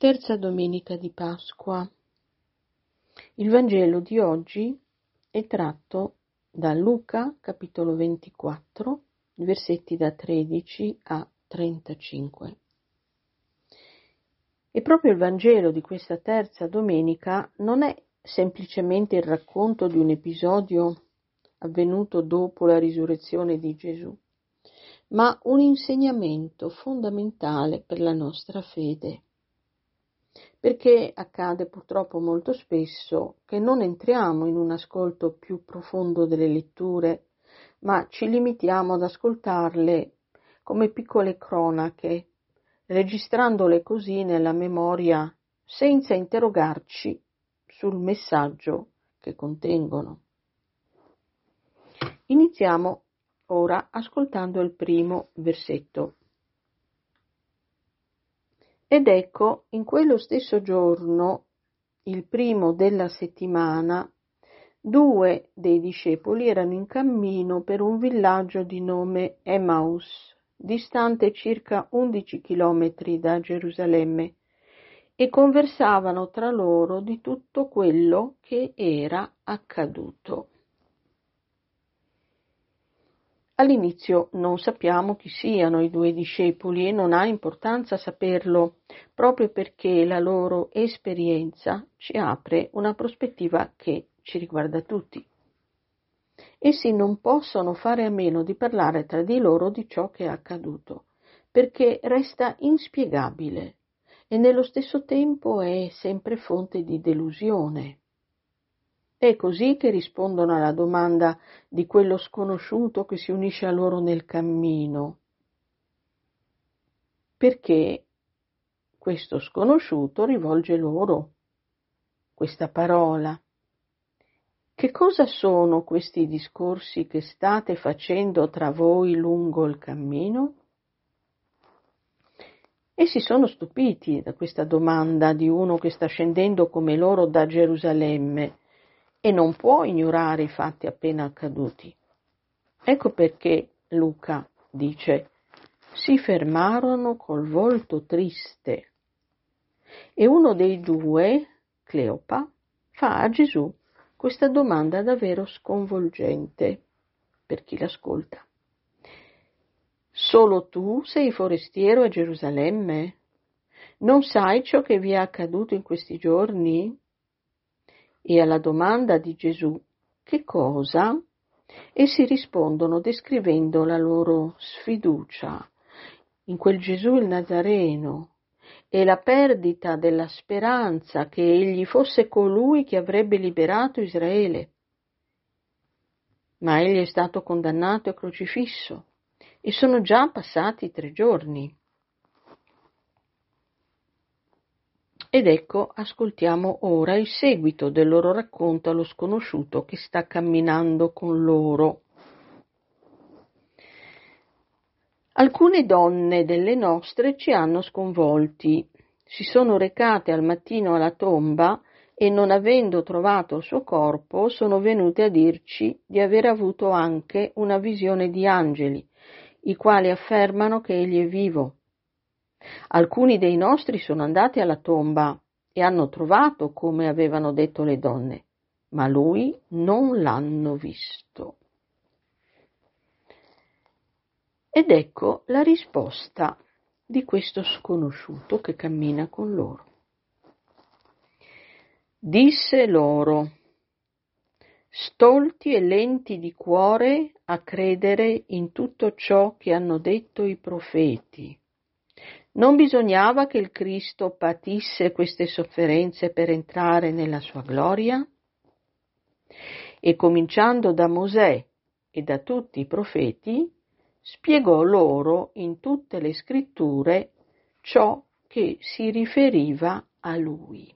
Terza domenica di Pasqua. Il Vangelo di oggi è tratto da Luca, capitolo 24, versetti da 13 a 35. E proprio il Vangelo di questa terza domenica non è semplicemente il racconto di un episodio avvenuto dopo la risurrezione di Gesù, ma un insegnamento fondamentale per la nostra fede. Perché accade purtroppo molto spesso che non entriamo in un ascolto più profondo delle letture, ma ci limitiamo ad ascoltarle come piccole cronache, registrandole così nella memoria senza interrogarci sul messaggio che contengono. Iniziamo ora ascoltando il primo versetto. Ed ecco, in quello stesso giorno, il primo della settimana, 2 dei discepoli erano in cammino per un villaggio di nome Emmaus, distante circa 11 chilometri da Gerusalemme, e conversavano tra loro di tutto quello che era accaduto. All'inizio non sappiamo chi siano i 2 discepoli e non ha importanza saperlo, proprio perché la loro esperienza ci apre una prospettiva che ci riguarda tutti. Essi non possono fare a meno di parlare tra di loro di ciò che è accaduto, perché resta inspiegabile e nello stesso tempo è sempre fonte di delusione. È così che rispondono alla domanda di quello sconosciuto che si unisce a loro nel cammino. Perché questo sconosciuto rivolge loro questa parola. Che cosa sono questi discorsi che state facendo tra voi lungo il cammino? Essi sono stupiti da questa domanda di uno che sta scendendo come loro da Gerusalemme e non può ignorare i fatti appena accaduti. Ecco perché Luca dice: si fermarono col volto triste. E uno dei 2, Cleopa, fa a Gesù questa domanda davvero sconvolgente per chi l'ascolta. Solo tu sei forestiero a Gerusalemme? Non sai ciò che vi è accaduto in questi giorni? E alla domanda di Gesù, che cosa? Essi rispondono descrivendo la loro sfiducia in quel Gesù il Nazareno e la perdita della speranza che egli fosse colui che avrebbe liberato Israele. Ma egli è stato condannato e crocifisso e sono già passati 3 giorni. Ed ecco, ascoltiamo ora il seguito del loro racconto allo sconosciuto che sta camminando con loro. Alcune donne delle nostre ci hanno sconvolti. Si sono recate al mattino alla tomba e, non avendo trovato il suo corpo, sono venute a dirci di aver avuto anche una visione di angeli, i quali affermano che egli è vivo. Alcuni dei nostri sono andati alla tomba e hanno trovato come avevano detto le donne, ma lui non l'hanno visto. Ed ecco la risposta di questo sconosciuto che cammina con loro. Disse loro: stolti e lenti di cuore a credere in tutto ciò che hanno detto i profeti. Non bisognava che il Cristo patisse queste sofferenze per entrare nella sua gloria? E cominciando da Mosè e da tutti i profeti, spiegò loro in tutte le scritture ciò che si riferiva a lui.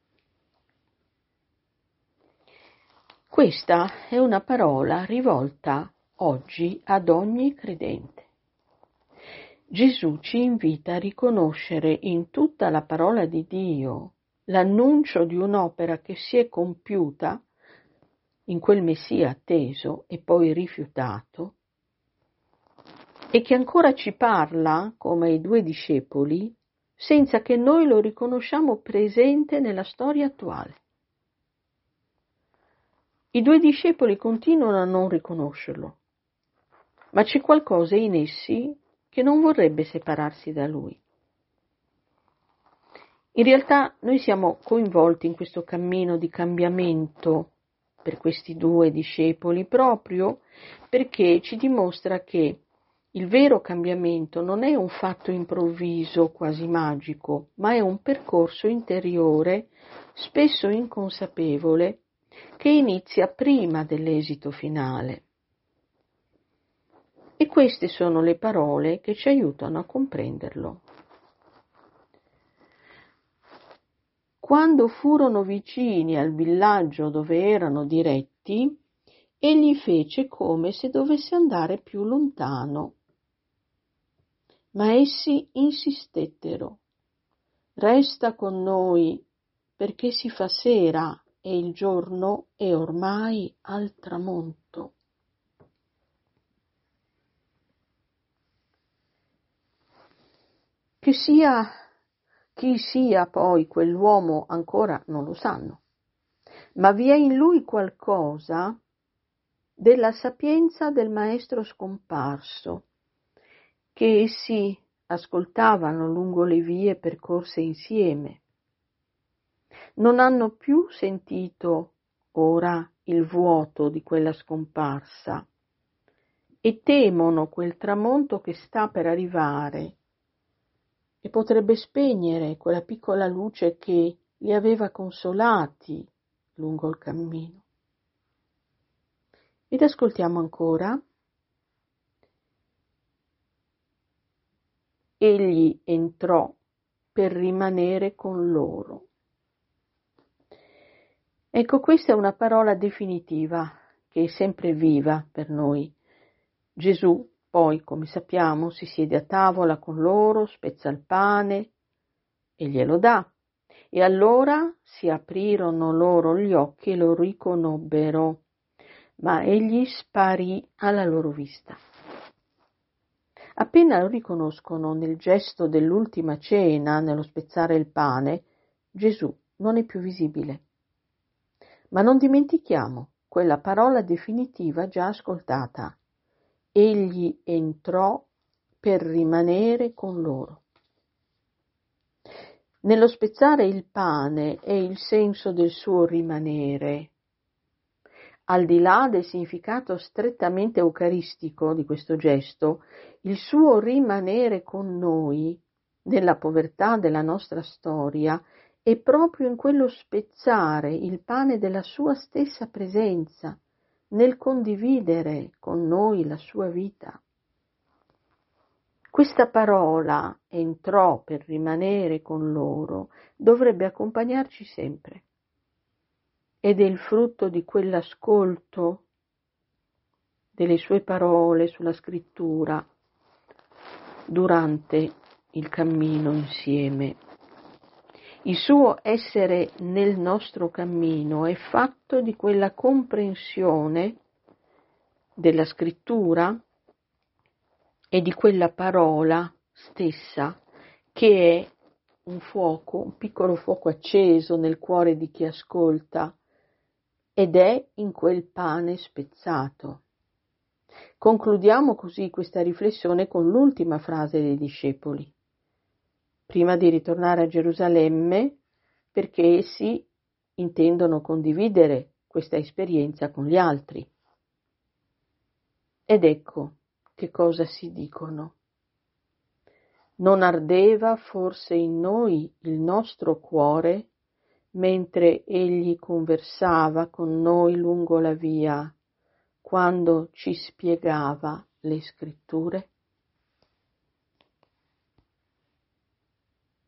Questa è una parola rivolta oggi ad ogni credente. Gesù ci invita a riconoscere in tutta la parola di Dio l'annuncio di un'opera che si è compiuta in quel Messia atteso e poi rifiutato, e che ancora ci parla, come ai 2 discepoli, senza che noi lo riconosciamo presente nella storia attuale. I due discepoli continuano a non riconoscerlo, ma c'è qualcosa in essi che non vorrebbe separarsi da lui. In realtà noi siamo coinvolti in questo cammino di cambiamento per questi due discepoli proprio perché ci dimostra che il vero cambiamento non è un fatto improvviso, quasi magico, ma è un percorso interiore, spesso inconsapevole, che inizia prima dell'esito finale. E queste sono le parole che ci aiutano a comprenderlo. Quando furono vicini al villaggio dove erano diretti, egli fece come se dovesse andare più lontano. Ma essi insistettero: «Resta con noi, perché si fa sera e il giorno è ormai al tramonto». Chi sia poi quell'uomo ancora non lo sanno, ma vi è in lui qualcosa della sapienza del maestro scomparso, che essi ascoltavano lungo le vie percorse insieme. Non hanno più sentito ora il vuoto di quella scomparsa e temono quel tramonto che sta per arrivare e potrebbe spegnere quella piccola luce che li aveva consolati lungo il cammino. Ed ascoltiamo ancora. Egli entrò per rimanere con loro. Ecco, questa è una parola definitiva che è sempre viva per noi. Gesù poi, come sappiamo, si siede a tavola con loro, spezza il pane e glielo dà. E allora si aprirono loro gli occhi e lo riconobbero, ma egli sparì alla loro vista. Appena lo riconoscono nel gesto dell'ultima cena, nello spezzare il pane, Gesù non è più visibile. Ma non dimentichiamo quella parola definitiva già ascoltata. Egli entrò per rimanere con loro. Nello spezzare il pane è il senso del suo rimanere. Al di là del significato strettamente eucaristico di questo gesto, il suo rimanere con noi, nella povertà della nostra storia, è proprio in quello spezzare il pane della sua stessa presenza, nel condividere con noi la sua vita. Questa parola, entrò per rimanere con loro, dovrebbe accompagnarci sempre. Ed è il frutto di quell'ascolto delle sue parole sulla scrittura durante il cammino insieme. Il suo essere nel nostro cammino è fatto di quella comprensione della scrittura e di quella parola stessa che è un fuoco, un piccolo fuoco acceso nel cuore di chi ascolta, ed è in quel pane spezzato. Concludiamo così questa riflessione con l'ultima frase dei discepoli, prima di ritornare a Gerusalemme, perché essi intendono condividere questa esperienza con gli altri. Ed ecco che cosa si dicono. Non ardeva forse in noi il nostro cuore mentre egli conversava con noi lungo la via, quando ci spiegava le scritture?